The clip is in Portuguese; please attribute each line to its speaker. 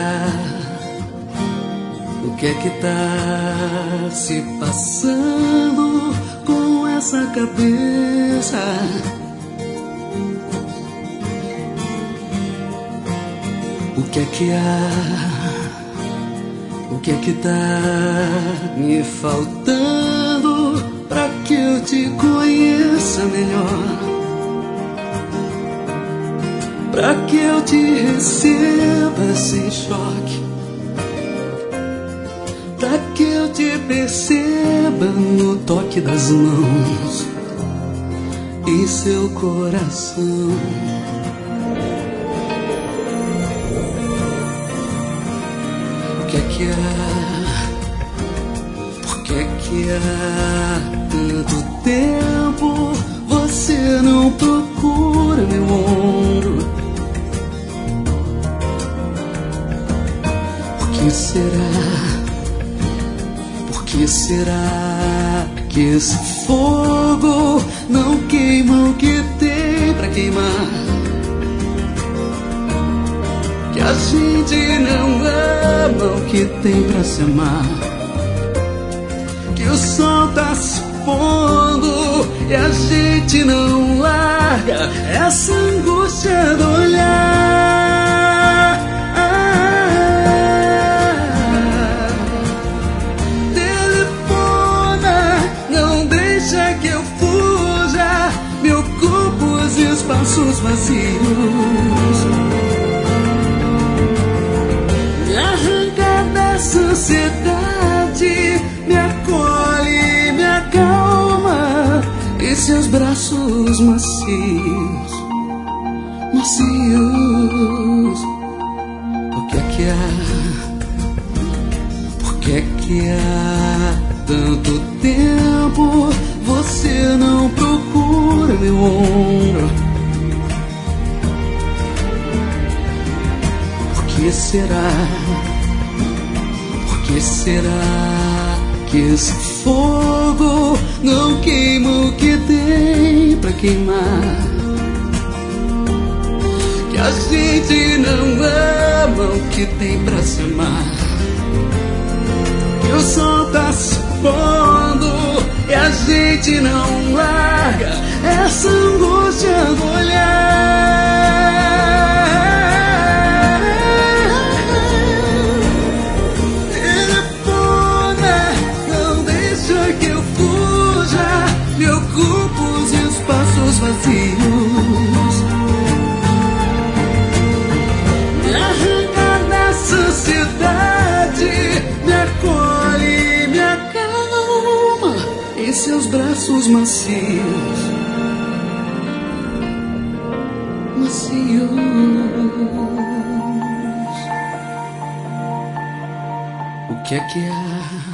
Speaker 1: O que é que tá se passando com essa cabeça? O que é que há? O que é que tá me faltando pra que eu te conheça melhor? Pra que eu te receba sem choque? Pra que eu te perceba no toque das mãos em seu coração? O que é que há? Por que é que há tanto tempo você não procura meu ombro? Por que será? Por que será que esse fogo não queima o que tem pra queimar? Que a gente não ama o que tem pra se amar? Que o sol tá se pondo e a gente não larga essa angústia do olhar. Telefona, não deixa que eu fuja, me ocupo os espaços vazios. Me arranca da sociedade, me acolhe, me acalma em seus braços macios, macios. O que é que há? Por que é que há tanto tempo você não procura meu ombro? Por que será? Por que será que esse fogo não queima o que tem pra queimar? Que a gente não ama o que tem pra se amar? Que o sol tá se pondo e a gente não larga essa angústia do olhar. Telefona, não deixa que eu fuja, me ocupo os espaços vazios. Me arranca da sociedade, me acolhe, me acalma em seus braços macios, macios. O que é que há?